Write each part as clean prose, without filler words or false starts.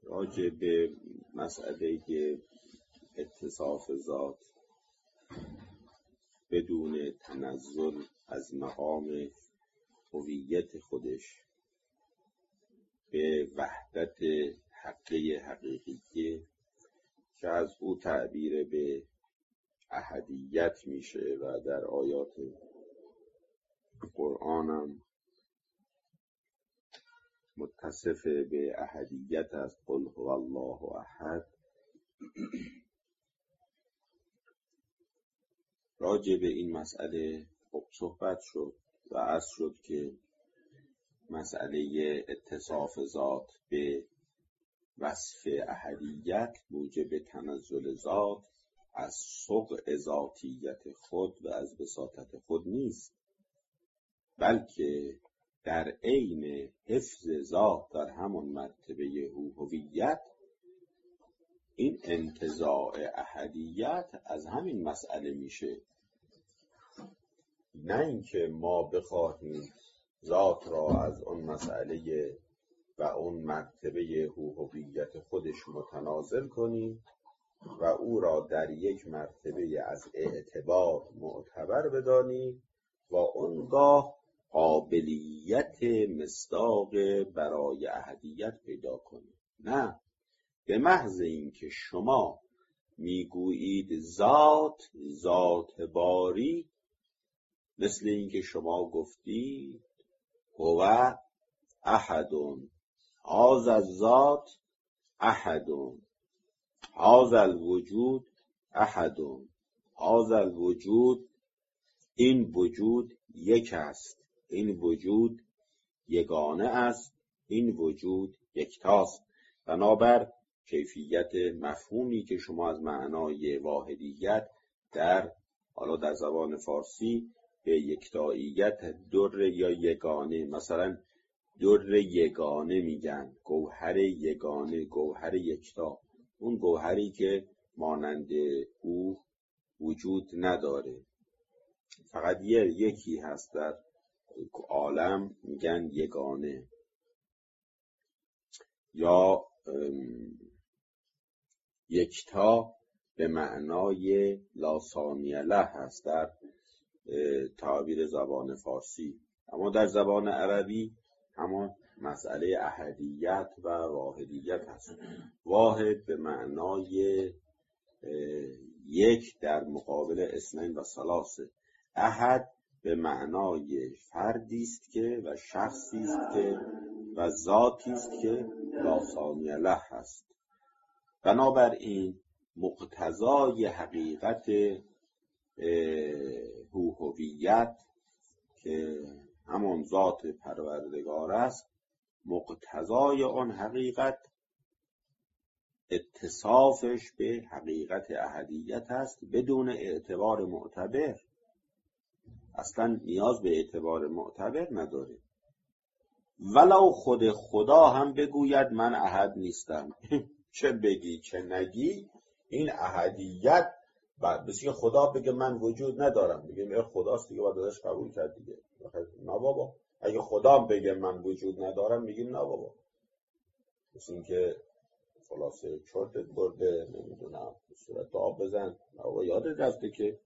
راجع به مسئله اتصاف ذات بدون تنزل از مقام هویت خودش به وحدت حقیقی که از او تعبیر به احدیت میشه و در آیات قرآن هم متصف به احدیت است. قل هو الله احد. راجع به این مسئله صحبت شد و عرض شد که مسئله اتصاف ذات به وصف احدیت موجب تنزل ذات از سقع ذاتیت خود و از بساطت خود نیست، بلکه در عین حفظ ذات در همان مرتبه هویت این انتزاع احدیت از همین مسئله میشه. نه اینکه ما بخواهیم ذات را از اون مسئله و اون مرتبه هویت خودش متنازل کنیم و او را در یک مرتبه از اعتبار معتبر بدانیم و اونگاه قابلیت مصداق برای احدیت پیدا کنیم. نه، به محض اینکه شما میگویید ذات باری، مثل اینکه شما گفتید هو احدون، هذا الذات احدون، هذا الوجود احدون، هذا الوجود، این وجود یک است، این وجود یگانه است، این وجود یکتاست. بنابر کیفیت مفهومی که شما از معنای واحدیت در زبان فارسی به یکتاییت در یا یگانه، مثلا در یگانه میگن، گوهر یگانه، گوهر یکتا، اون گوهری که مانند او وجود نداره، فقط یکی هست در عالم، میگن یگانه. یا یکتا به معنای لا ثانی له هست در تعبیر زبان فارسی، اما در زبان عربی همان مسئله احدیت و واحدیت هست. واحد به معنای یک در مقابل اثنین و ثلاثه. احد به معنای فردی است که و شخصی است که و ذاتی است که لا ثانی له هست. بنابراین مقتضای حقیقت هویت که همان ذات پروردگار است، مقتضای آن حقیقت اتصافش به حقیقت احدیت است بدون اعتبار معتبر. اصلا نیاز به اعتبار معتبر نداره. ولو خود خدا هم بگوید من احد نیستم، چه بگی چه نگی، این احدیت بسیار خدا بگه من وجود ندارم، بگیم خداست دیگه، باید ازش قبول کرد دیگه. نه بابا، اگه خدا بگه من وجود ندارم میگیم نه بابا، مثل این که خلاصه چرتت برده، نمیدونم صورت آب بزن، بابا یادت رفته که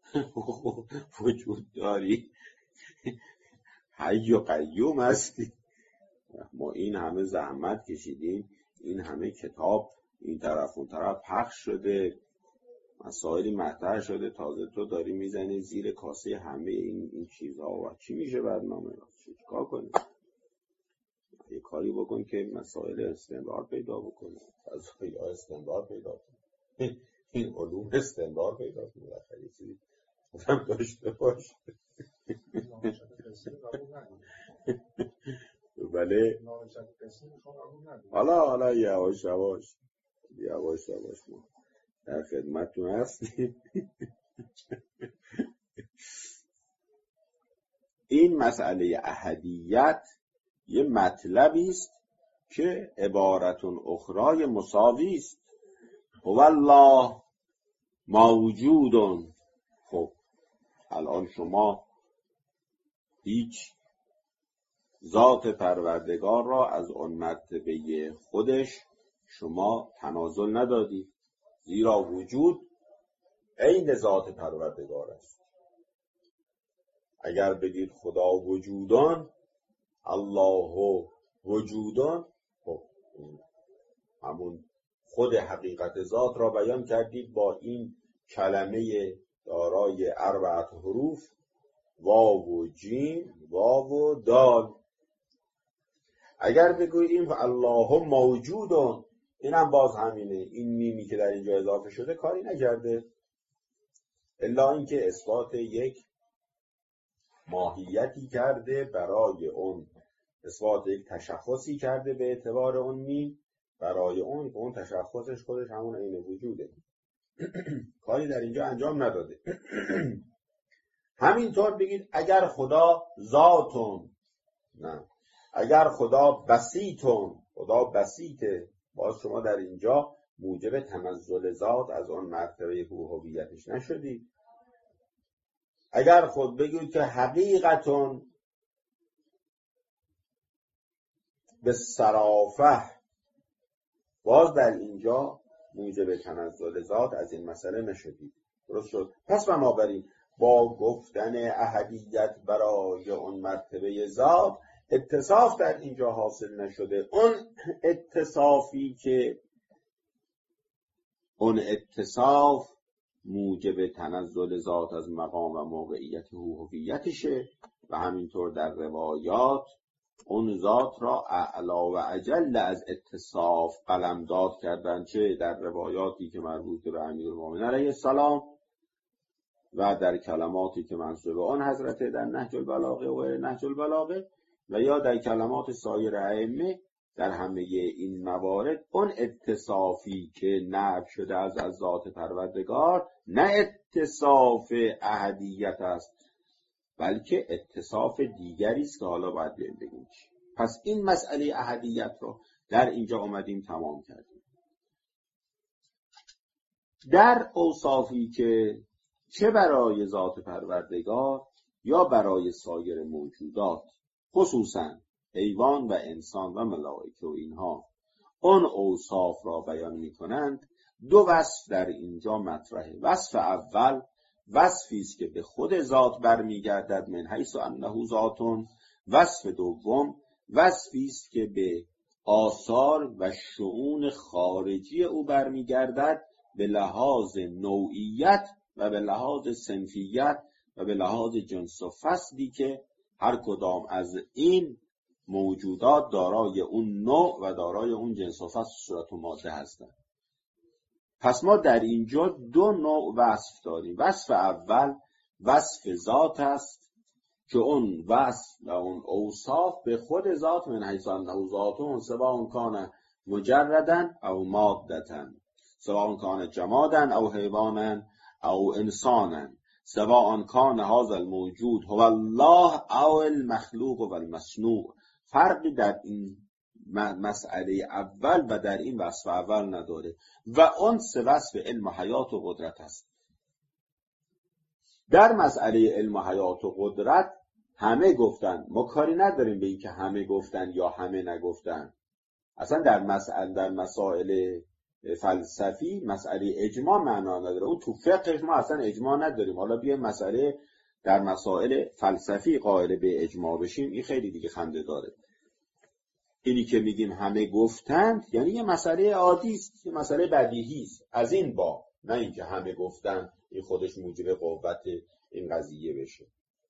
وجود داری، حی و قیوم هستی. ما این همه زحمت کشیدیم، این همه کتاب این طرف اون طرف پخش شده، مسائلی مطرح شده، تازه تو داری میزنی زیر کاسه همه این چیزها. و چی میشه برنامه؟ چیکار کنی؟ یه کاری بکن که مسائل استمرار پیدا بکنه، یا استمرار پیدا کنه، این علوم استمرار پیدا کنه، بخیلی چیزی بودم داشته باش. بله حالا یواش ما در خدمتتون هستیم. این مسئله احدیت یه مطلبی است که عبارتون اخرای مساوی است. هو الله موجودون. خب الان شما هیچ ذات پروردگار را از آن مرتبه خودش شما تنازل ندادید، زیرا وجود عین ذات پروردگار است. اگر بگید خدا وجودان، الله وجودان، خب همون خود حقیقت ذات را بیان کردید با این کلمه دارای 4 حروف، واو و جیم، واو و دال. اگر بگوییم الله موجودان، اینم باز همینه، این میمی که در اینجا اضافه شده کاری نکرده، الا اینکه اثبات یک ماهیتی کرده برای اون، اثبات یک تشخصی کرده به اعتبار اون میم برای اون تشخصش خودش همون عین وجوده. کاری در اینجا انجام نداده. همینطور بگید اگر خدا ذاتون، نه، اگر خدا بسیطون، خدا بسیطه، باز شما در اینجا موجب تنزل ذات از اون مرتبه هویتش نشدید. اگر خود بگید که حقیقتون به صرافه، باز در اینجا موجب تنزل ذات از این مسئله نشدید. درست شد؟ پس بنابراین با گفتن احدیت برای اون مرتبه ذات اتصاف در اینجا حاصل نشده. اون اتصافی که اون اتصاف موجب تنزل ذات از مقام و موقعیت هویتشه و همینطور در روایات اون ذات را اعلا و اجل از اتصاف قلمداد کردن، چه در روایاتی که مربوط به امیرالمومنین علیه السلام و در کلماتی که منسوب آن حضرت در نهج البلاغه و غیر نهج البلاغه و یا در کلمات سایر ائمه. در همه این موارد اون اتصافی که نفی شده از ذات پروردگار نه اتصاف احدیت است، بلکه اتصاف دیگری است که حالا باید بگیم. پس این مسئله احدیت رو در اینجا اومدیم تمام کردیم. در اوصافی که چه برای ذات پروردگار یا برای سایر موجودات، خصوصا حیوان و انسان و ملائکه و اینها اون اوصاف را بیان می کنند، 2 وصف در اینجا مطرحه. وصف اول وصفی است که به خود ذات برمیگردد من حیث انه ذاتون. وصف دوم وصفی است که به آثار و شؤون خارجی او برمیگردد به لحاظ نوعیت و به لحاظ صنفیت و به لحاظ جنس و فصلی که هر کدام از این موجودات دارای اون نوع و دارای اون جنس و فصل صورت و ماده هستند. پس ما در اینجا 2 نوع وصف داریم. وصف اول وصف ذات است که اون وصف و اون اوصاف به خود ذات من حیث انه ذاتون سواء کان مجردا او مادتا، سواء کان جمادا او حیوانا او انسانا، سواء کان هذا الموجود هو الله او المخلوق و المصنوع. فرقی در این مسئله اول و در این وصف اول نداره و اون 3 وصف علم و حیات و قدرت است. در مسئله علم و حیات و قدرت همه گفتن، ما کاری نداریم به این که همه گفتن یا همه نگفتن. اصلا در مسائل فلسفی مسئله اجماع معنا نداره. اون تو فقهش ما اصلا اجماع نداریم. حالا بیایم مسئله در مسائل فلسفی قائل به اجماع بشیم، این خیلی دیگه خنده داره. اینی که میگیم همه گفتند یعنی یه مسئله عادی است، یه مسئله بدیهی است. از این با نه اینکه همه گفتند این خودش موجب قوت این قضیه بشه.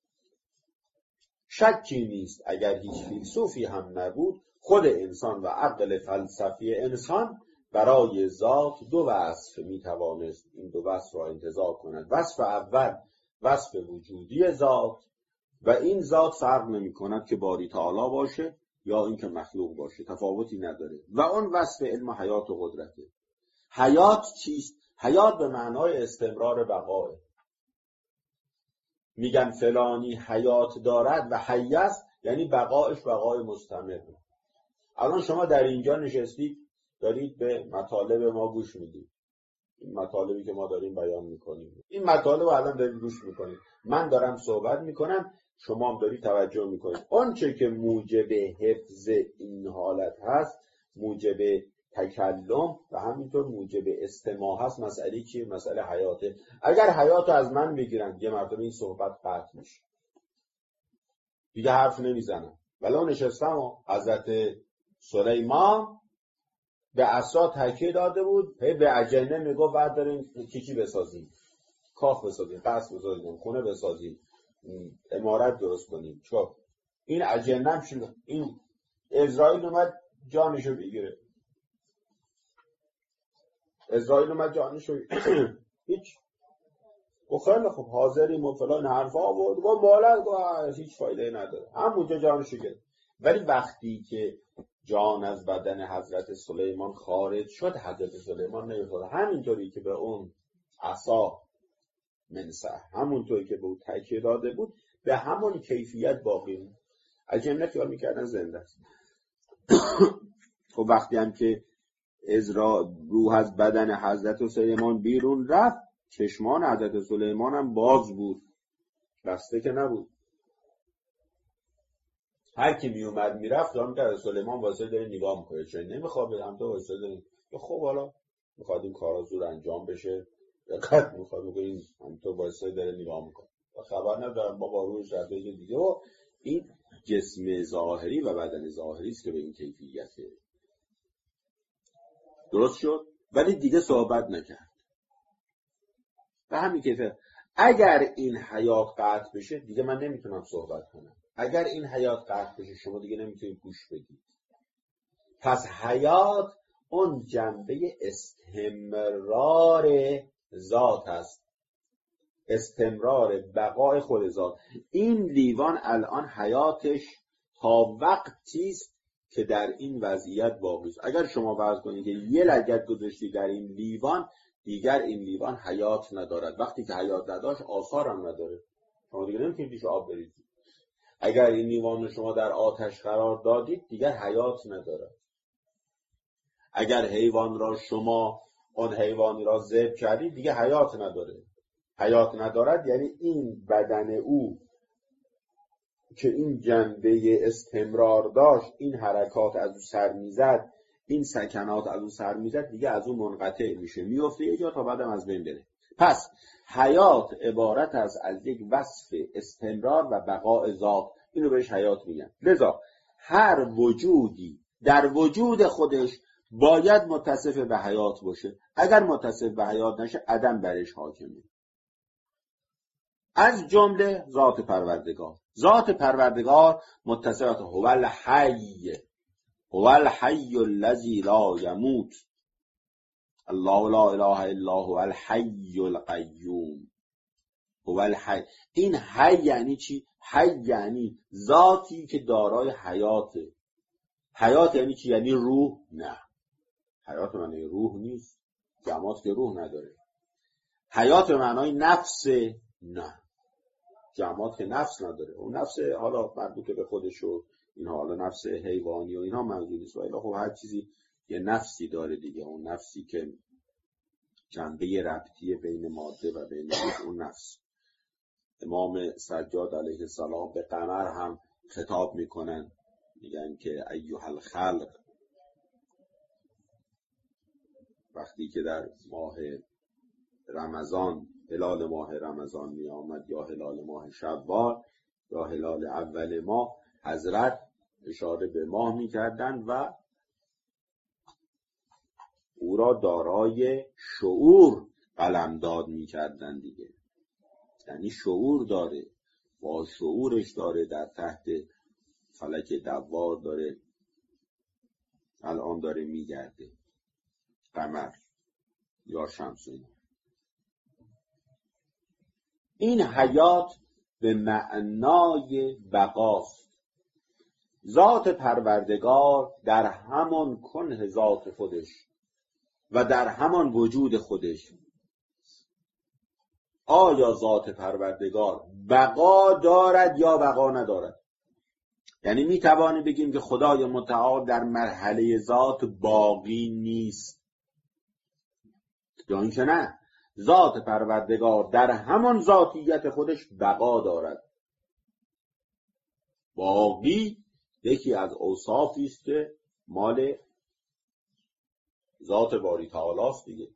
شکی نیست اگر هیچ فیلسوفی هم نبود، خود انسان و عقل فلسفی انسان برای ذات 2 وصف میتوانست این 2 وصف را انتزاع کند. وصف اول وصف وجودی ذات و این ذات فرق نمی کند که باری تعالی باشه یا اینکه مخلوق باشه، تفاوتی نداره. و اون وصف علم حیات و قدرته. حیات چیست؟ حیات به معنای استمرار بقاه. میگن فلانی حیات دارد و حی است، یعنی بقایش بقای مستمر. الان شما در اینجا نشستید دارید به مطالب ما گوش میدید. این مطالبی که ما داریم بیان میکنیم، این مطالب الان دارید گوش میکنید، من دارم صحبت میکنم، شما هم دارید توجه میکنید. آنچه که موجب حفظ این حالت هست، موجب تکلم و همینطور موجب استماع هست. مسئله چیه؟ مسئله حیاته. اگر حیاتو از من بگیرن یه مرتبه این صحبت قطع میشه، دیگه حرف نمیزنم. ولو نشستم و حضرت سلیمان به عصا تکیه داده بود، هی به اجنه میگو بعد داریم چی بسازیم، کاخ بسازیم، قصر بسازیم، خونه بسازیم، عمارت درست کنیم. چون این اجنه هم شده، این اسرائیل اومد جانشو بگیره، اسرائیل اومد جانشو هیچ و خیلی خب حاضریم و فلان حرفا بود و مالک و هیچ فایده نداره، همونجا جانشو گرفت. ولی وقتی که جان از بدن حضرت سلیمان خارج شد، حضرت سلیمان نمیخواد همینطوری که به اون عصا منسه، همونطوری که به اون تکیه داده بود، به همون کیفیت باقی بود. اجنه خیال میکردن زنده است. خب وقتی هم که روح از بدن حضرت سلیمان بیرون رفت، چشمان حضرت سلیمان هم باز بود، بسته که نبود. هر کی می اومد میرفت هم که سلیمان واسه داره نگاه میکنه، چون نمیخوابه، هم تو واسه داره. خب حالا میخواد این کارا زور انجام بشه، دقت میخواد بگه هم تو واسه داره نگاه میکنه و خبر ندارم با روحش رفته دیگه. و این جسم ظاهری و بدن ظاهری است که به این کیفیته. درست شد؟ ولی دیگه صحبت نکرد. به همین کیفیت. اگر این حیات قطع بشه دیگه من نمیتونم صحبت کنم. اگر این حیات قطع بشه شما دیگه نمیتونید گوش بدید. پس حیات اون جنبه استمرار ذات است، استمرار بقای خود ذات. این لیوان الان حیاتش تا وقتی است که در این وضعیت باقی است. اگر شما فرض کنید که یه لگد گذاشتی در این لیوان، دیگر این لیوان حیات ندارد. وقتی که حیات نداشت آثار هم نداره، شما دیگه نمیتونید توش آب بریزید. اگر این لیوان رو شما در آتش قرار دادید دیگر حیات نداره. اگر حیوان را شما اون حیوانی را ذبح کردید دیگه حیات نداره. حیات ندارد یعنی این بدن او که این جنبه استمرار داشت، این حرکات از او سر میزد، این سکنات از او سر میزد، دیگه از او منقطع میشه، میفته یه جا تا بعدم از بین بره. پس حیات عبارت از یک وصف استمرار و بقاء ذات، اینو بهش حیات میگن. لذا هر وجودی در وجود خودش باید متصف به حیات باشه. اگر متصف به حیات نشه عدم برش حاکمه. از جمله ذات پروردگار. ذات پروردگار متصفت هو الحی، هو الحی الذی لا یموت، الله لا اله الا هو الحی القیوم، هو الحی. این حی یعنی چی؟ حی یعنی ذاتی که دارای حیاته. حیات یعنی چی؟ یعنی روح؟ نه، حیات معنی روح نیست، جماد که روح نداره. حیات معنای نفس؟ نه، جماد که نفس نداره. اون نفس حالا مربوط به خودش و اینها، حالا نفس حیوانی و اینها منظور نیست، ولی خب هر چیزی یه نفسی داره دیگه. اون نفسی که جنبه ربطی بین ماده و بین اون نفس. امام سجاد علیه السلام به قمر هم خطاب میکنن، میگن که ایها الخلق، وقتی که در ماه رمضان، هلال ماه رمضان می آمد یا هلال ماه شوال یا هلال اول ماه، حضرت اشاره به ماه می کردن و او را دارای شعور قلمداد می کردن دیگه. یعنی شعور داره، با شعورش داره در تحت فلک دوار داره الان داره می گرده، قمر یا شمس. این حیات به معنای بقاست. ذات پروردگار در همان کنه ذات خودش و در همان وجود خودش. آیا ذات پروردگار بقا دارد یا بقا ندارد؟ یعنی می توانیم بگیم که خدای متعال در مرحله ذات باقی نیست، یا اینکه نه، ذات پروردگار در همان ذاتیت خودش بقا دارد. باقی یکی از اوصافی است که مال ذات باری تعالی است دیگه.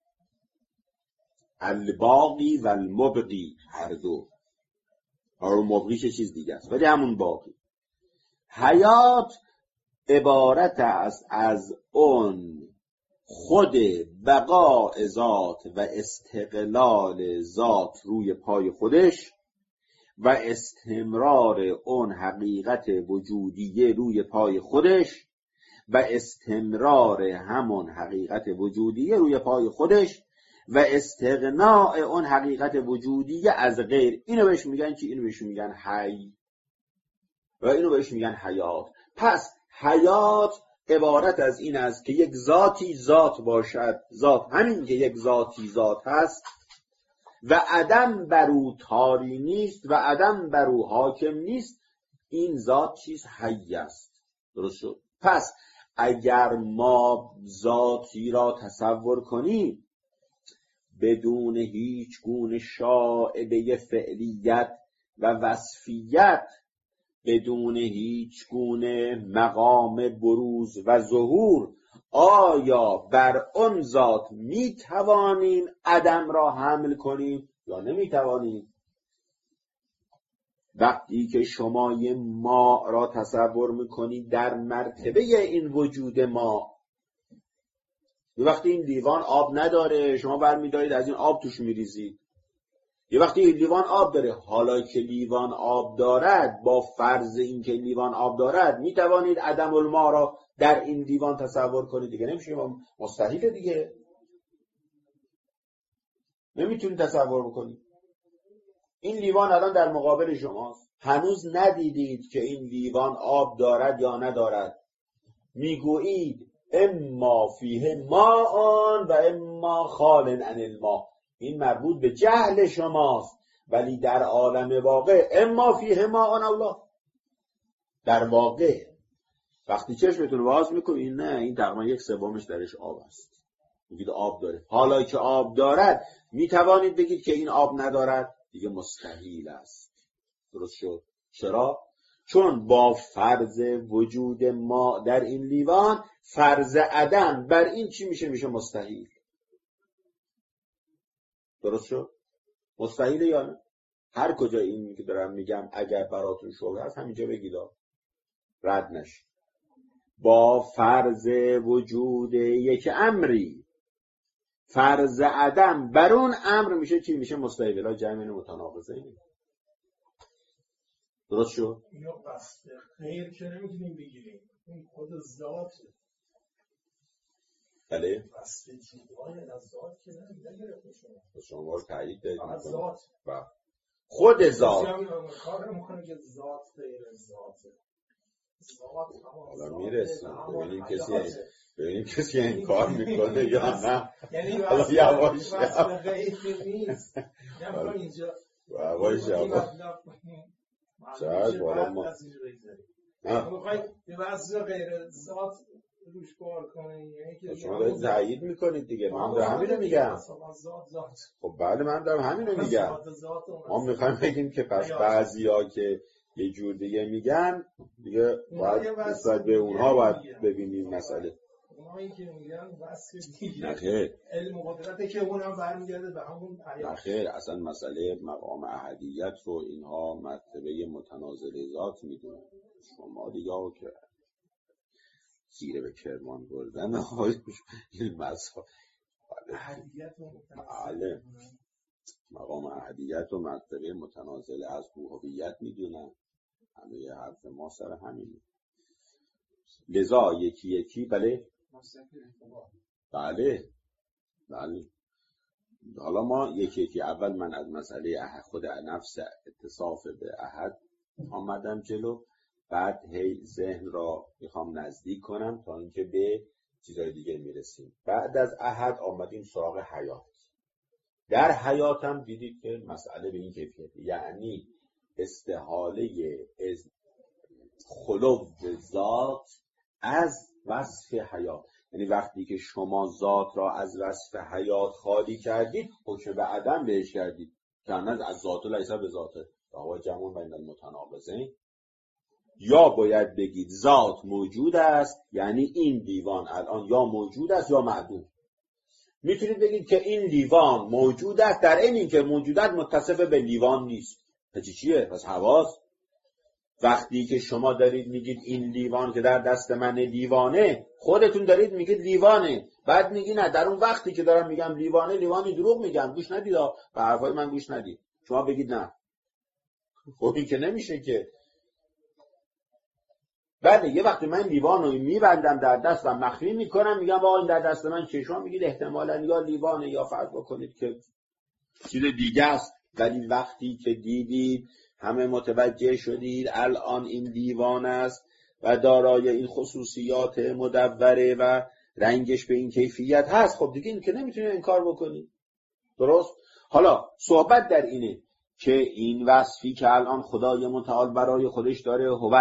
الباقی و المبقی هر دو، مبقی چه چیز دیگه است ولی همون باقی. حیات عبارت است از اون خود بقاء ذات و استقلال ذات روی پای خودش و استمرار اون حقیقت وجودیه روی پای خودش و استمرار همون حقیقت وجودیه روی پای خودش و استغناء اون حقیقت وجودیه از غیر. اینو بهش میگن چی؟ اینو بهش میگن حی و اینو بهش میگن حیات. پس حیات عبارت از این است که یک ذاتی ذات باشد، ذات همین که یک ذاتی ذات هست و عدم بر او طاری نیست و عدم بر او حاکم نیست، این ذات چیز حی است. درست شد؟ پس اگر ما ذاتی را تصور کنیم بدون هیچ گونه شائبه فعلیت و وصفیت، بدون هیچ گونه مقام بروز و ظهور، آیا بر اون ذات می توانیم عدم را حمل کنیم یا نمی توانیم؟ وقتی که شما یه ما را تصور میکنید در مرتبه این وجود ما، وقتی این لیوان آب نداره شما برمی‌دارید از این آب توش میریزید. یه وقتی این لیوان آب داره، حالا که لیوان آب دارد، با فرض این که لیوان آب دارد میتوانید عدم الماء را در این لیوان تصور کنید دیگه. نمیشه، مستحیله دیگه، نمیتونید تصور بکنید. این لیوان الان در مقابل شماست، هنوز ندیدید که این لیوان آب دارد یا ندارد، میگویید اما فیه ماء و اما خال عن الماء. این مربوط به جهل شماست، ولی در عالم واقع اما فیه ماء الله. در واقع وقتی چشمتون باز میکنید نه، این تقریبا یک سومش درش آب است، میگید آب داره. حالا که آب دارد میتوانید بگید که این آب ندارد؟ دیگه مستحیل است. درست شد؟ چرا؟ چون با فرض وجود ما در این لیوان، فرض عدم بر این چی میشه؟ میشه مستحیل. درست شد؟ مستحیله یا نه؟ هر کجا این که دارم میگم اگر براتون شبهه هست همینجا بگید، رد نشه. با فرض وجود یک امری، فرض عدم بر اون امر میشه چی؟ میشه مستحیل. بلا جمع متناقضه این. درست شد؟ یا قصد غیر که نمیتونیم بگیریم، این خود ذات. بله؟ قصد جدای از ذات که نگرفت شما رو تایید دارید از ذات خود ذات کار میکنه که ذات غیر ذاته. حالا میرسیم ببینیم کسی این کار میکنه یا نه. یعنی یواش غیر نیست. یعنی اینجا یواش شاید بالا ما میخوایی به وضع غیر ذات روش کار کنی، یعنی که شما دارید تایید میکنید دیگه. من دارم همینو میگم. خب بله من دارم همینو میگم. ما میخوایم بگیم که پس بعضیا که یه جور دیگه میگن دیگه باید نسبت به اونها باید ببینیم مسئله. اونایی که میگن وصف دیگه نخیر، علم و قدرته که اونم برمیگرده به همون حیات. نخیر، اصلا مسئله مقام احدیت رو اینها مرتبه متنازل ذات میدونن. شما دیگه که زیره به کرمان بردن این مسئله احدیت و متنازل، مقام احدیت و مرتبه متنازل از هویت میدونن. همه حرف ما سر همینه. لذا یکی یکی بله حالا ما یکی یکی اول من از مسئله خود نفس اتصاف به احد آمدم جلو، بعد هی ذهن را میخوام نزدیک کنم تا اینکه به چیزای دیگه میرسیم. بعد از احد آمدیم سراغ حیات. در حیاتم دیدید که مسئله به این کیفیت، یعنی استحاله خلو ذات از وصف حیات. یعنی وقتی که شما ذات را از وصف حیات خالی کردید، حکم به عدم بهش کردید که از ذات لیس به ذاته. فهو جمع بین المتناقضین. یا باید بگید ذات موجود است، یعنی این لیوان الان یا موجود است یا معدوم. میتونید بگید که این لیوان موجود است، در این که موجودت متصف به لیوان نیست. پس چیه؟ پس حواس. وقتی که شما دارید میگید این لیوان که در دست من لیوانه، خودتون دارید میگید لیوانه، بعد میگی نه در اون وقتی که دارم میگم لیوانه، لیوانی دروغ میگم، گوش ندید، به حرفای من گوش ندید. شما بگید نه. خب این که نمیشه که. بله یه وقتی من لیوان رو میبندم در دست و مخفی میکنم، میگم آقا این در دست من چیه؟ شما میگید احتمالاً یا لیوانه یا فرض بکنید که چیز دیگه است. ولی وقتی که دیدید، همه متوجه شدید الان این لیوان است و دارای این خصوصیات مدوره و رنگش به این کیفیت هست، خب دیگه این که نمیتونید انکار بکنید. درست؟ حالا صحبت در اینه که این وصفی که الان خدای متعال برای خودش داره، هو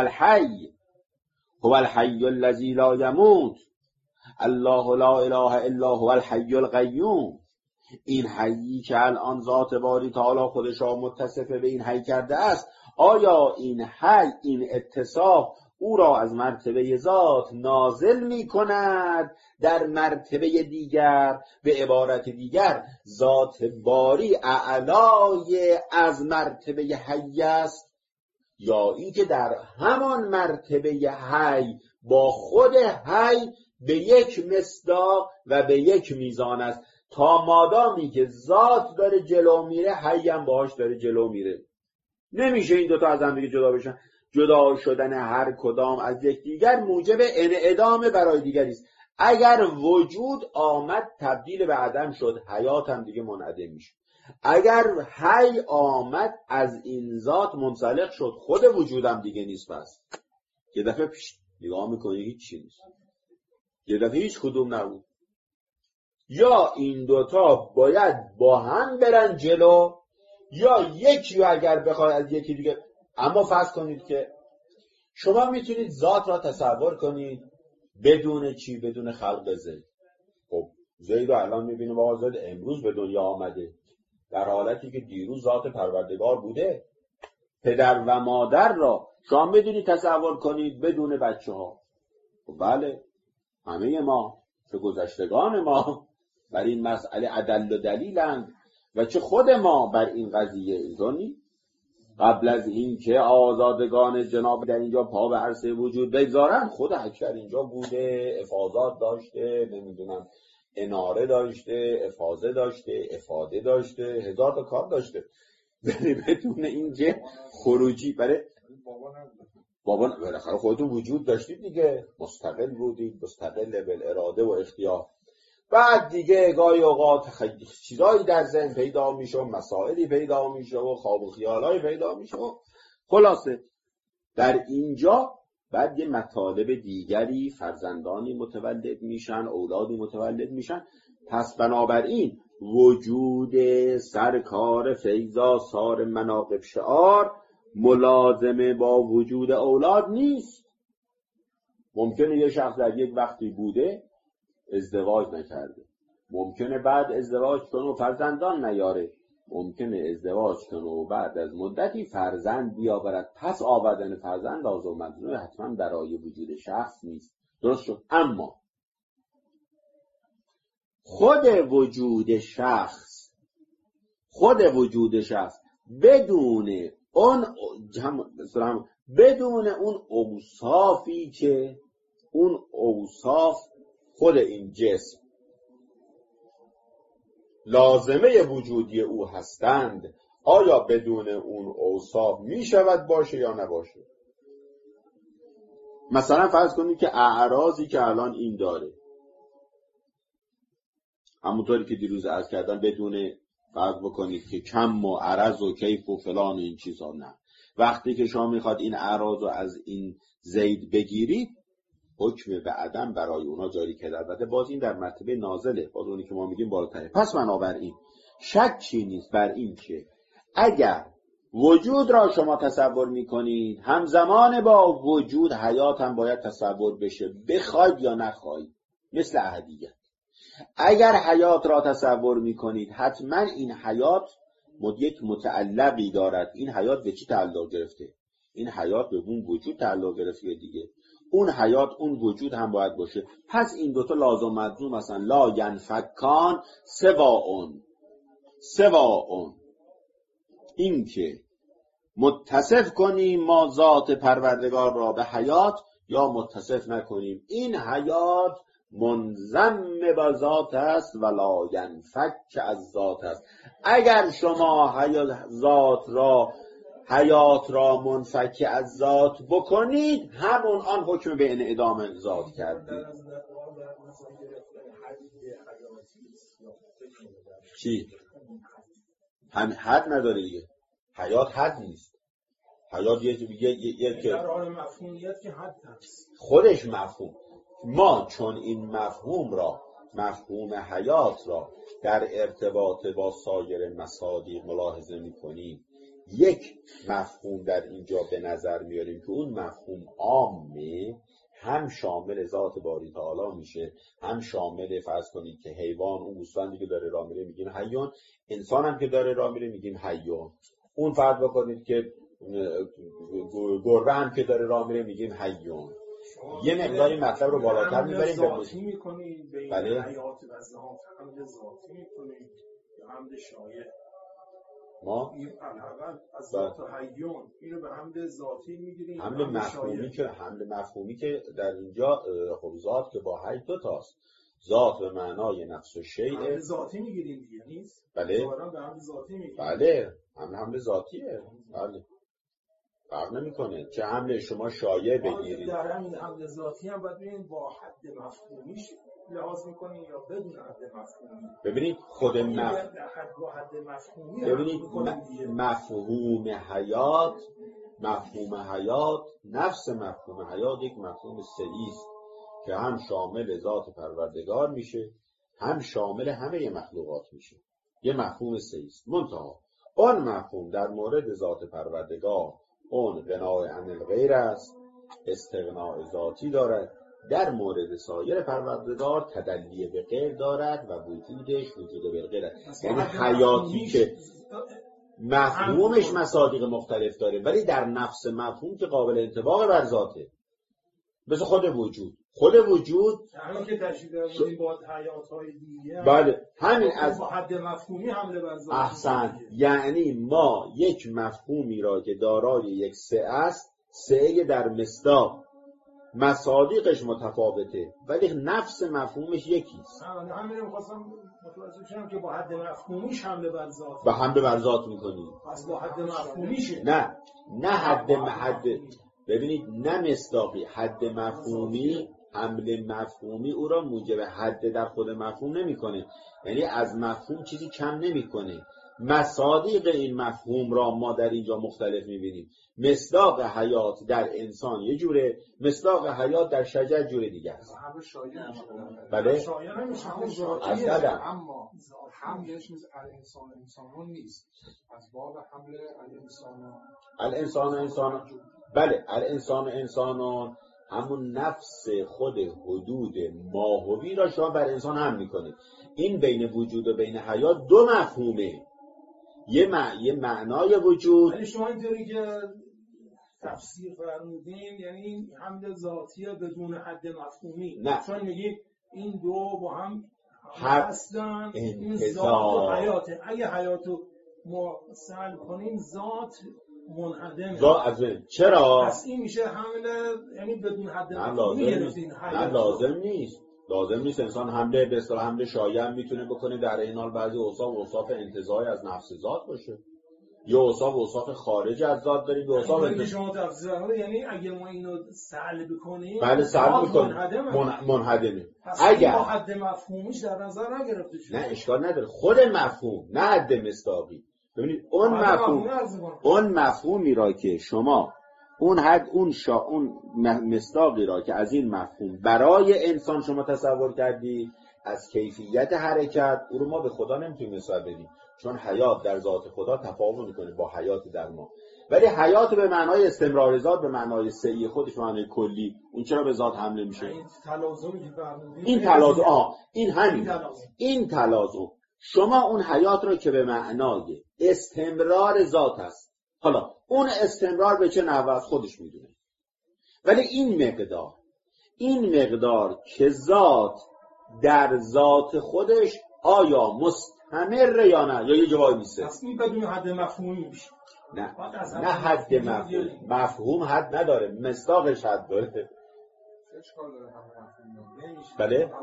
الحی الذی لا یموت، الله لا اله الا هو الحی القیوم، این حیی که الان ذات باری تعالی خودش را متصف به این حی کرده است، آیا این حی، این اتصاف او را از مرتبه ذات نازل می کند در مرتبه دیگر؟ به عبارت دیگر ذات باری اعلای از مرتبه حی است، یا اینکه در همان مرتبه حی با خود حی به یک مصداق و به یک میزان است، تا مادامی که ذات داره جلو میره، حی هم باهاش داره جلو میره. نمیشه این دوتا از هم دیگه جدا بشن. جدا شدن هر کدام از یکدیگر موجب انعدام برای دیگری است. اگر وجود آمد تبدیل به عدم شد، حیات هم دیگه منعدم میشه. اگر حی آمد از این ذات منسلق شد، خود وجودم دیگه نیست. پس یه دفعه پیش نگاه میکنی هیچ چی نیست، یه دفعه هیچ کدوم نبود. یا این دوتا باید با هم برن جلو، یا یکی اگر بخواد از یکی دیگه. اما فرض کنید که شما میتونید ذات را تصور کنید بدون چی؟ بدون خلق زید. خب زید رو الان میبینیم آقا زید امروز به دنیا آمده، در حالتی که دیروز ذات پروردگار بوده. پدر و مادر را شما میدونید تصور کنید بدون بچه ها. خب بله، همه ما چه گذشتگان ما بر این مسئله عدل و دلیلند و چه خود ما بر این قضیه. اینطوری قبل از این که آزادگان جناب در اینجا پا به عرصه وجود بگذارن، خود اکثر اینجا بوده، افاضات داشته، نمیدونم اناره داشته، افاضه داشته، افاده داشته، هزار تا کار داشته. ولی بدون اینکه خروجی برای بابا بالاخره خودتون وجود داشتید دیگه، مستقل بودید، مستقل بالاراده و اختیار. بعد دیگه گاهی اوقات چیزایی در ذهن پیدا میشه و مسائلی پیدا میشه و خواب و خیالایی پیدا میشه. خلاصه در اینجا بعد یه مطالب دیگری، فرزندانی متولد میشن، اولادی متولد میشن. پس بنابراین وجود سرکار فیضا سار مناقب شعار ملازمه با وجود اولاد نیست. ممکنه یه شخص در یک وقتی بوده ازدواج نکرده، ممکنه بعد ازدواج کنه و فرزندان نیاره، ممکنه ازدواج کنه و بعد از مدتی فرزند بیاورد. پس آوردن فرزند لازم مدونه حتما برای وجود شخص نیست. درست شد؟ اما خود وجود شخص بدون اون اوصافی که اون اوصاف خود این جسم لازمه وجودی او هستند، آیا بدون اون اوصاف می شود باشه یا نباشه؟ مثلا فرض کنید که اعراضی که الان این داره، همونطوری که دیروز عرض کردم، بدون فرض بکنید که کم و عرض و کیف و فلان و این چیزا، نه. وقتی که شما میخواد این اعراض رو از این زید بگیرید، حکم به عدم برای اونا جاری کرده. البته باز این در مرتبه نازله، باز اونی که ما میگیم بالاتره. پس بنابراین شکی نیست بر این که اگر وجود را شما تصور میکنید، همزمان با وجود حیات هم باید تصور بشه، بخواید یا نخواید. مثل احدیت، اگر حیات را تصور میکنید، حتما این حیات یک متعلقی دارد. این حیات به چی تعلق گرفته؟ این حیات به اون وجود تعلق گرفته دیگه، اون حیات اون وجود هم باید باشه. پس این دوتا لازم ملزوم مثلا لا ینفکان سواء این که متصف کنیم ما ذات پروردگار را به حیات یا متصف نکنیم. این حیات منضم به ذات است و لا ینفک از ذات است. اگر شما حیات را منفک از ذات بکنید، همون آن حکم به انعدام ذات کردید. چی؟ حد نداره دیگه. حیات حد نیست. حیات یک در حال مفهومیت که حد هست. خودش مفهوم. ما چون این مفهوم حیات را در ارتباط با سایر مصادیق ملاحظه می‌کنیم، یک مفهوم در اینجا به نظر میاریم که اون مفهوم عامه، هم شامل ذات باری تعالی میشه، هم شامل فرض کنید که حیوان، اون گوسفندی که داره راه میره میگیم حیوان، انسان هم که داره راه میره میگیم حیوان. اون فرض بکنید که گربه هم که داره راه میره میگیم حیوان. یه مقداری مطلب رو بالاتر میبریم ذاتی میکنید به بله؟ حیات و ذات حمل ذاتی میکنید یا حمل شایع؟ ما این اول از ذات حیون اینو به حمل ذاتی میگیریم، حمل مفهومی که در اینجا خب ذات که با حی دو تاست. ذات به معنای نفس و شیء حمل ذاتی میگیریم دیگه نیست؟ بله به حمل ذاتی میگیریم. بله حمل ذاتیه. بله فرق نمیکنه چه حمل شما شایع بگیرید. در همین حمل ذاتی هم باید ببینید با حد مفهومیش لحاظ میکنید یا بدون حد مفهومی. ببینید خود حد مفهومی ببینید مفهوم حیات نفس مفهوم حیات یک مفهوم سعی است که هم شامل ذات پروردگار میشه، هم شامل همه مخلوقات میشه. یه مفهوم سعی است. منتها اون مفهوم در مورد ذات پروردگار اون غنای عن الغیر است، استغناء ذاتی دارد. در مورد سایر پروردگار تدلی به غیر دارد و وجودش وجود به غیر است. یعنی حیاتی که مفهومش مصادیق مختلف داره ولی در نفس مفهوم که قابل انطباق بر ذاته. مثل خود وجود همین که تشریح دادیم با حیات‌های دیگه. بله همین از با حد مفهومی حمله بر ذات. احسن. یعنی ما یک مفهومی را که دارای یک سعه است، سعه در مصداق مصادیقش متفاوته ولی نفس مفهومش یکیست. همین رو خواستم متوجه شدم که با حد مفهومیش حمله بر ذات. با حمله بر ذات می‌کنی. پس با حد مفهومیشه. نه حد ببینید نه مصداقی. حد مفهومی حمله مفهومی او را موجب حد در خود مفهوم نمی‌کنه. یعنی از مفهوم چیزی کم نمی‌کنه. مصادیق این مفهوم را ما در اینجا مختلف می‌بینیم. مصداق حیات در انسان یه جوره، مصداق حیات در شجر جوره دیگه است. بله؟ شایع نمیشه همون اما حملش مثل انسانون نیست. از باب حمل الانسان بله الانسانون همون نفس خود حدود ماهوی را شما بر انسان هم میکنید. این بین وجود و بین حیات دو مفهومه. یه معنای وجود. یعنی شما اینطوری که تفسیر فرمودین یعنی حمل ذاتیه بدون حد مفهومی. نه. چون میگی این دو با هم هستن. این انتظار ذات و حیاته. اگه حیاتو ما سلب کنیم ذات منعدمه. چرا؟ پس این میشه حمل یعنی بدون حد مفهومی گرفتین. نه لازم نیست. انسان حمله به اصطلاح حمله شایع میتونه بکنه. در این حال بعضی اوصاف انتزاعی از نفس ذات باشه. یا اوصاف خارج از ذات داریم. به اوصاف شما تفسیر یعنی اگه ما اینو سلب کنیم بله سلب میکنیم منهدمه. اگر با حد مفهومیش در نظر نگرفته شده نه اشکال نداره. خود مفهوم نه حد مصداقی. ببینید اون مفهومی را که شما اون مصداقی را که از این مفهوم برای انسان شما تصور کردی از کیفیت حرکت، او رو ما به خدا نمیتونیم نسبت بدیم چون حیات در ذات خدا تفاوت میکنه با حیات در ما. ولی حیات به معنای استمرار ذات، به معنای سعی خودش، به معنای کلی، اون چرا به ذات حمله میشه؟ این تلازم شما اون حیات رو که به معنای استمرار ذات است، حالا اون استمرار به چه نحو خودش میدونه. ولی این مقدار که ذات در ذات خودش آیا مستمر یا نه، یا یه جوابی میسته. این بدون حد مفهومی میشه. نه حد مفهوم حد نداره، مصداقش حد داره. اشکال داره همه مفهوم. بله.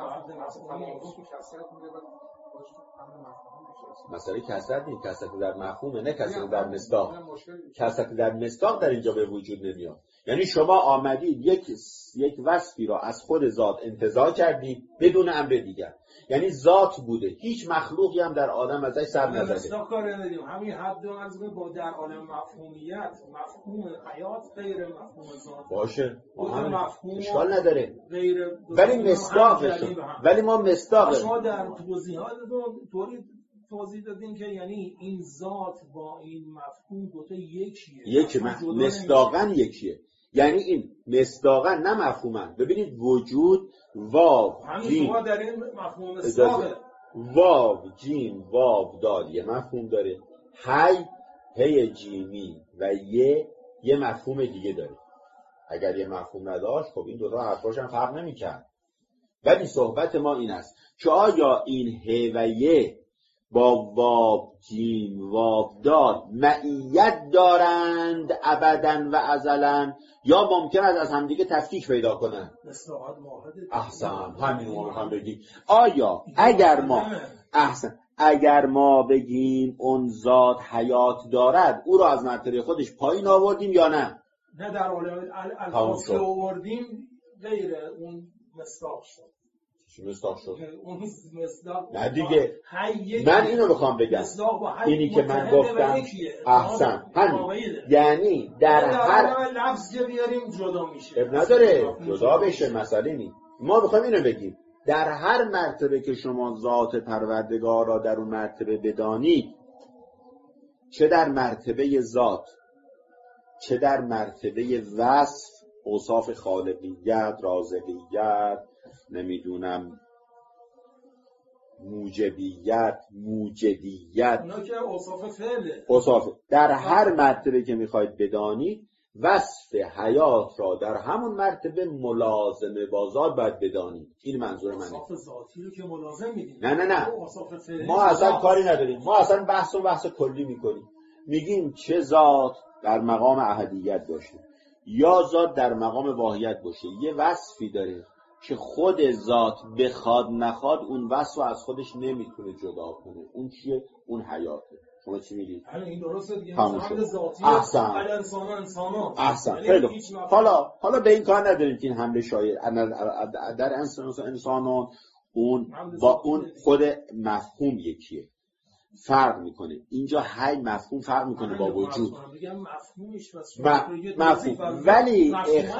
مسئله کثرت نیست، کثرت در مفهومه نه کثرت در مصداق. کثرت در مصداق در اینجا به وجود نمیاد. یعنی شما آمدید یک وصفی را از خود ذات انتزاع کردید بدون امر دیگر، یعنی ذات بوده، هیچ مخلوقی هم در عالم ازش سر نزده. مصداق کار نداریم، همین حد از با در عالم مفهومیت مفهوم حیات غیر مفهوم ذات باشه، اشکال نداره، ولی ما مصداق شما در توضیحاتتون طوری توضیح دادین که یعنی این ذات با این مفهوم دوتا یکیه، مصداقاً یکیه. یعنی این مصداقاً نه مفهوماً. ببینید وجود واو جیم در این مفهوم مصداقه، واو جیم واو دال یه مفهوم داره، هی جیمی و یه مفهوم دیگه داره. اگر یه مفهوم نداشت خب این دوتا حرفاش هم فرق نمی‌کرد. ولی صحبت ما این است که آیا این ه و ی با واو جیم واو دال معیت دارند ابداً و ازلاً، یا ممکن است از همدیگه تفکیک پیدا کنند؟ احسن، همین رو میخوام بگیم. آیا اگر ما بگیم اون ذات حیات دارد، او را از مرتبه خودش پایین آوردیم یا نه؟ نه، در عالم الفاظ آوردیم غیر اون مصداق شد. مصداق شد. اون مصداق نه دیگه، من اینو بخوام بگم، اینی که من گفتم احسن همین، یعنی در هر لفظ که بیاریم جدا میشه، نداره جدا بشه، مسئله نیست. ما بخوام اینو بگیم در هر مرتبه که شما ذات پروردگار را در اون مرتبه بدانید، چه در مرتبه ذات چه در مرتبه وصف، اوصاف خالقیت، رازقیت، نمیدونم موجبیت، موجدیت، اونا که اوصاف فعله، در هر مرتبه که میخواید بدانید وصف حیات را در همون مرتبه ملازمه با ذات باید بدانید. این منظور منه. اوصاف ذاتی رو که ملازم میدیم. نه ما اصلا کاری نداریم، ما اصلا بحث کلی میکنیم. میگیم چه ذات در مقام احدیت باشه یا ذات در مقام واحدیت باشه، یه وصفی داره که خود ذات بخواد نخواد اون وصف از خودش نمیتونه جدا کنه. اون چیه؟ اون حیاته. شما چی میگید؟ این درسته دیگه. حمل ذاتی انسان. احسن. خیلی حالا به این کار نداریم که این حمله شایع در انسانان اون با اون خود مفهوم یکیه، فرق میکنه. اینجا هی مفهوم فرق میکنه با وجود. مفهوم ولی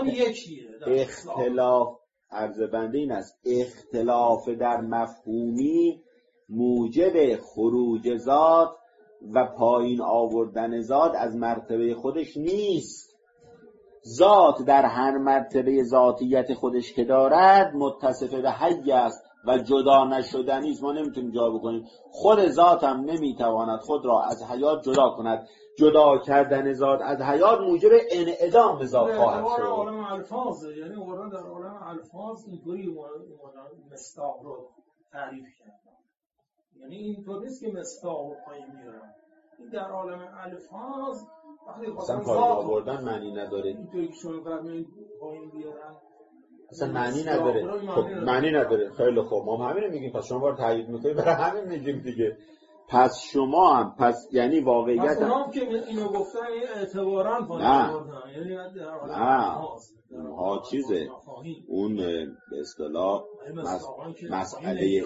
اختلاف عرض بنده این است، اختلاف در مفهومی موجب خروج ذات و پایین آوردن ذات از مرتبه خودش نیست. ذات در هر مرتبه ذاتیت خودش که دارد متصف به حی است و جدا نشدنی است. ما نمیتونیم جا بکنیم. خود ذات هم نمیتواند خود را از حیات جدا کند. جدا کردن ذات از حیات موجب انعدام ذات خواهد شد. عالم الفاظه، یعنی قرآن در عالم الفاظ اینطوری مصداق رو تعریف کرد. یعنی اینطور نیست که مصداق رو پایین میارن. این در عالم الفاظ اصلا پایین آوردن معنی نداره. اینطوری که شما فرمایید پایین بیارن اصلا معنی نداره. خب معنی نداره. خیلی خوب، ما همین میگیم. پس شما رو تایید میکنید، برای همین میگیم دیگه. پس شما هم یعنی واقعیت هم که اینو گفتن اعتباراً پایین آوردن، یعنی در عالم ها چیزه اون به اصطلاح مسئله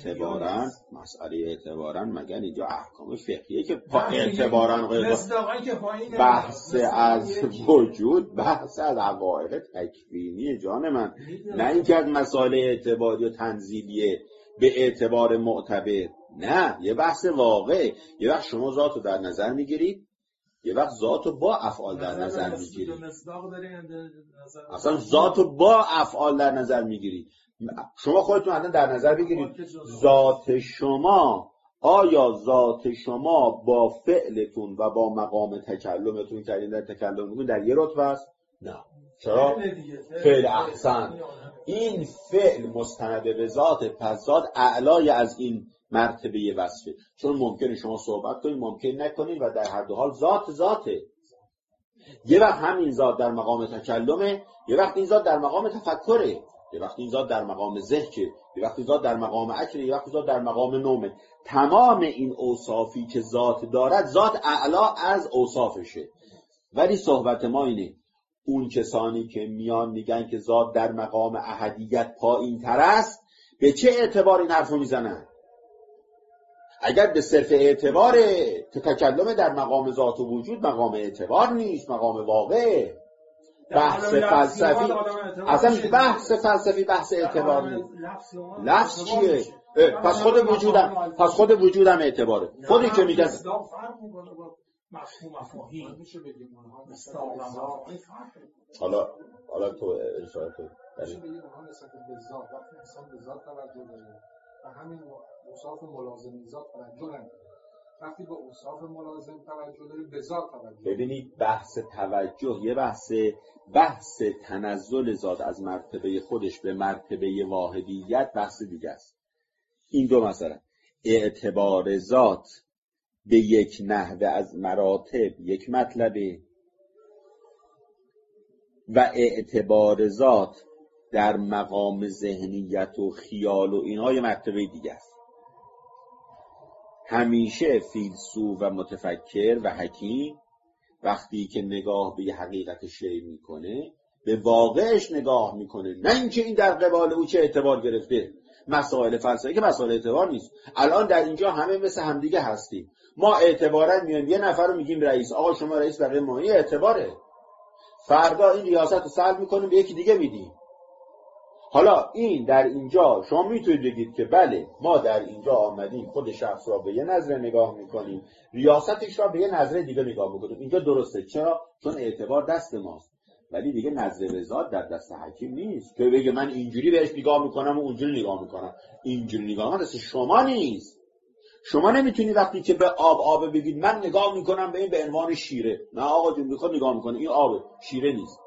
اعتباراً مگر اینجا احکام فقهیه که اعتباراً بحث از وجود، بحث از حقایق تکوینی جان من، نه اینکه از مسائل اعتباری و تنزیلیه به اعتبار معتبر. نه، یه بحث واقعه. یه وقت شما ذات رو در نظر میگیرید، یه وقت ذات رو با افعال در نظر میگیرید. اصلا ذات رو با افعال در نظر میگیرید. شما خودتون الان در نظر بگیرید ذات شما آیا ذات شما با فعلتون و با مقام تکلمتون کردین در تکلمتون در یه رتبه است؟ نه. چرا؟ فعل احسن. این فعل مستند به ذات، پس ذات اعلای از این مرتبه وصفه. چون ممکنه شما صحبت کنید، ممکن نکنید و در هر دو حال ذاته. یه وقت همین ذات در مقام تکلمه، یه وقت این ذات در مقام تفکره، یه وقت این ذات در مقام ذکره، یه وقت این ذات در مقام اکره، یه وقت ذات در مقام نومه. تمام این اوصافی که ذات دارد، ذات اعلا از اوصافشه. ولی صحبت ما اینه، اون کسانی که میان میگن که ذات در مقام احدیت پایین تر است، به چه اعتبار این حرفو میزنن؟ اگر به صرف اعتبار تکلم در مقام ذات و وجود، مقام اعتبار نیست، مقام واقع. بحث فلسفی اصلا بحث فلسفی بحث اعتبار نیست. لفظ چیه؟ پس خود وجودم اعتباره. خودی که میگن میشه بگیم حالا تو اشاره کن. میشه بگیم اونها نسبت به ذات، وقتی انسان به ذات توجه داره و همین اوصاف ملازم ذات توجه نداره، وقتی به اوصاف ملازم توجه داره به ذات توجه. ببینید بحث توجه یه بحث تنزل ذات از مرتبه خودش به مرتبه واحدیت بحث دیگه است. این دو مسئله، اعتبار ذات به یک نحوه از مراتب یک مطلبه و اعتبار ذات در مقام ذهنیت و خیال و اینها یه مرتبه دیگه است. همیشه فیلسوف و متفکر و حکیم وقتی که نگاه به حقیقت شیء میکنه به واقعش نگاه میکنه، نه اینکه این در قبال او چه اعتبار گرفته. مسائل فلسفی که مسائل اعتبار نیست. الان در اینجا همه مثل همدیگه هستیم. ما اعتبارا میایم یه نفر رو میگیم رئیس، آقا شما رئیس، بقیه ما، این اعتباره. فردا این ریاست رو سلب میکنیم به یکی دیگه میدیم. حالا این در اینجا شما میتونید بگید که بله ما در اینجا آمدیم خود شخص را به یه نظره نگاه میکنیم، ریاستش را به یه نظره دیگه نگاه میکنیم. اینجا درسته. چرا؟ چون اعتبار دست ماست. ولی دیگه نظر ذات در دست حکیم نیست که بگه من اینجوری بهش نگاه میکنم و اونجوری نگاه میکنم. اینجوری نگاه من دست شما نیست. شما نمیتونی وقتی که به آب بگید من نگاه میکنم به این به عنوان شیره. نه آقا جون میخواد نگاه میکنه این آب شیره نیست.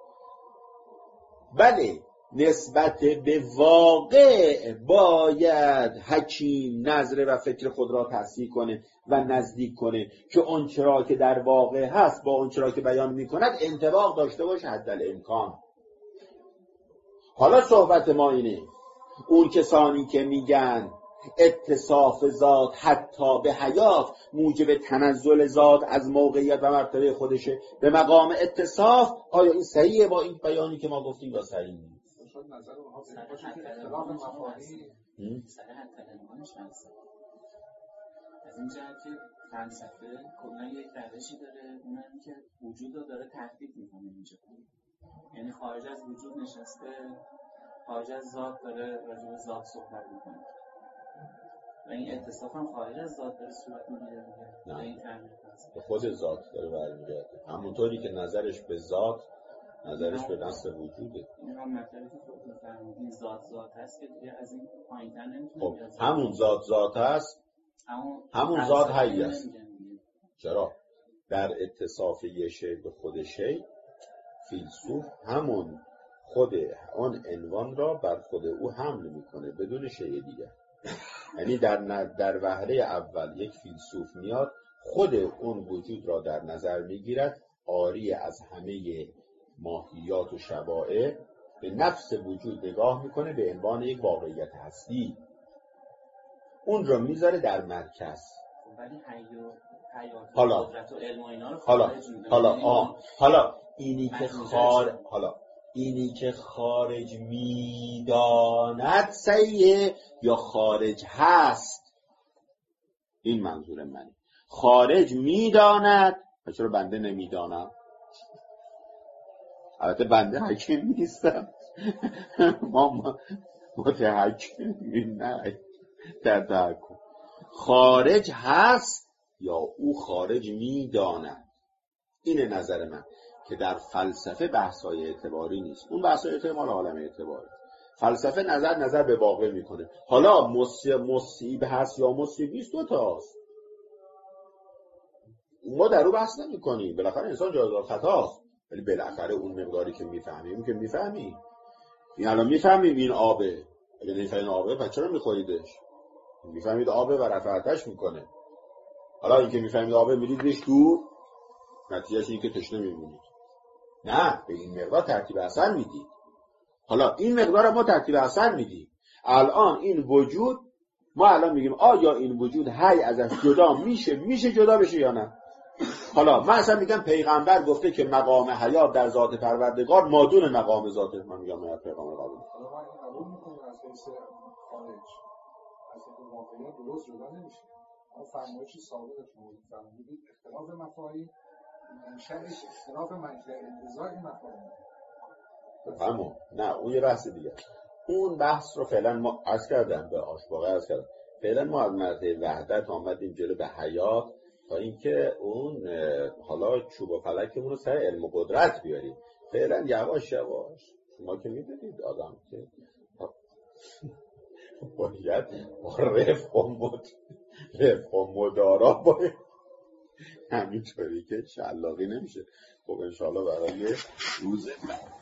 بله نسبت به واقع باید حکیم نظر و فکر خود را تصحیح کنه و نزدیک کنه که اون چرا که در واقع هست با اون چرا که بیان میکند انطباق داشته باشه حدالامکان. حالا صحبت ما اینه، اون کسانی که میگن اتصاف ذات حتی به حیات موجب تنزل ذات از موقعیت و مرتبه خودشه به مقام اتصاف، آیا این صحیحه با این بیانی که ما گفتیم یا صحیح نیست؟ شاید نظر اونها باشه که اختلاف مفاهیم صحیح کلمانش فلسفه. از این جهت که فلسفه کلا یک روشی داره، اونم که وجود رو داره تحقیق میکنه اینجا. یعنی خارج از وجود نشسته، خارج از ذات داره راجع به ذات صحبت میکنه. و این اتصاف هم خارج از ذات داره صورت میگیره دیگه. این تعبیر به خود ذات داره برمیگرده. همونطوری که نظرش به ذات نظرش به نصف وجوده. این هم مطلبی که خودتون فرمودین ذات هست که دیگه از این پایین‌تر نمیتونه خب همون ذات هست، همون ذات حی است. چرا؟ در اتصاف یه شی به خود شی فیلسوف همون خود آن عنوان را بر خود او حمل میکنه بدون شی دیگه. یعنی در وهله اول یک فیلسوف میاد خود اون وجود را در نظر میگیرد عاری از همه ماهیات و شبائه، به نفس وجود نگاه میکنه به عنوان یک واقعیت هستی، اون را میذاره در مرکز. ولی حالا اینی که خارج میداند صحیحه یا خارج هست؟ این منظور منه. خارج میداند، چرا بنده نمیدانم؟ البته بنده حکیم نیستم. ما متحکمیم نه در تحکم. خارج هست یا او خارج میداند؟ اینه نظر من که در فلسفه بحث‌های اعتباری نیست. اون بحث‌های اعتبار عالم اعتباره. فلسفه نظر به واقع میکنه. حالا مصیب هست یا مصیب نیست، دو تاست، ما در رو بحث نمی کنیم. بالاخره انسان جایگاه خطاست، ولی بالاخره اون مقداری که میفهمیم که میفهمیم. این الان میفهمیم این آبه، اگه نمیفهمید آبه پس چرا میخوریدش؟ میفهمید آبه و رفع آتش میکنه. حالا این که میفهمید آبه میریدش دور، نتیجهش این که تشنه میمونید. نه، به این مقدار ترتیب اثر میدید. حالا این مقدار ما ترتیب اثر میدیم. الان این وجود، ما الان میگیم آیا این وجود هی ازش جدا میشه جدا بشه یا نه؟ حالا من اصلا میگم پیغمبر گفته که مقام حیات در ذات پروردگار مادون مقام ذاته. من میگم نه، پیغمبر قبول حالا ما این قبول میکنیم از حیث خارج، از این واقعیت درست جدا نمیشه. اما فرمایشی ثابت شما فرمودید اختلاف مفاهیم منشأش اختلاف منشأ انتزاع مفاهیم. بفهمم. نه اون یه بحث دیگه. اون بحث رو فعلا ما عرض کردم به آشباغه عرض کردم. فعلا ما از مرحله وحدت آمدیم جلو به حیات تا اینکه اون حالا چوب و فلکمون رو سر علم و قدرت بیاریم. فعلا یواش یواش. شما که میدونید آدم که باید با رفق و مدارا باید همینطوری که شلاقی نمیشه. خب انشاءالله برای روز بعد